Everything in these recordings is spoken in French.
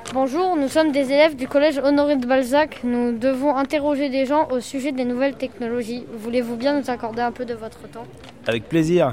Bonjour, nous sommes des élèves du collège Honoré de Balzac. Nous devons interroger des gens au sujet des nouvelles technologies. Voulez-vous bien nous accorder un peu de votre temps ? Avec plaisir.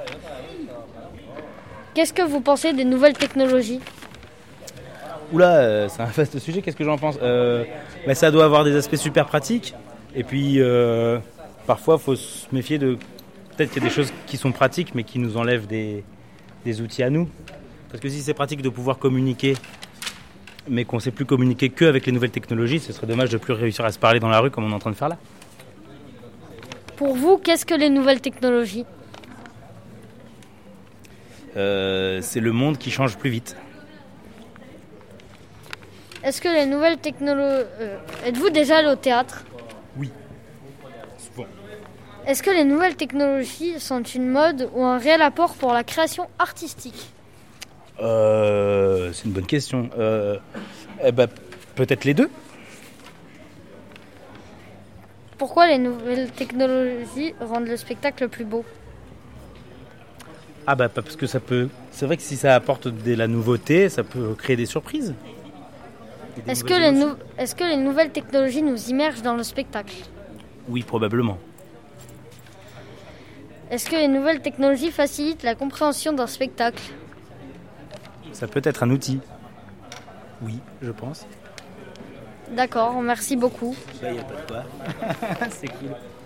Qu'est-ce que vous pensez des nouvelles technologies ? Oula, c'est un vaste sujet, qu'est-ce que j'en pense ? Ça doit avoir des aspects super pratiques. Et puis, parfois, il faut se méfier de... Peut-être qu'il y a des choses qui sont pratiques, mais qui nous enlèvent des outils à nous. Parce que si c'est pratique de pouvoir communiquer, mais qu'on ne sait plus communiquer qu'avec les nouvelles technologies, ce serait dommage de ne plus réussir à se parler dans la rue comme on est en train de faire là. Pour vous, qu'est-ce que les nouvelles technologies ? C'est le monde qui change plus vite. Est-ce que les nouvelles technologies... Êtes-vous déjà allé au théâtre ? Oui, souvent. Est-ce que les nouvelles technologies sont une mode ou un réel apport pour la création artistique ? C'est une bonne question. Peut-être les deux. Pourquoi les nouvelles technologies rendent le spectacle plus beau ? Parce que ça peut... C'est vrai que si ça apporte de la nouveauté, ça peut créer des surprises. Est-ce que les nouvelles technologies nous immergent dans le spectacle ? Oui, probablement. Est-ce que les nouvelles technologies facilitent la compréhension d'un spectacle ? Ça peut être un outil. Oui, je pense. D'accord, merci beaucoup. Il n'y a pas de quoi. C'est cool.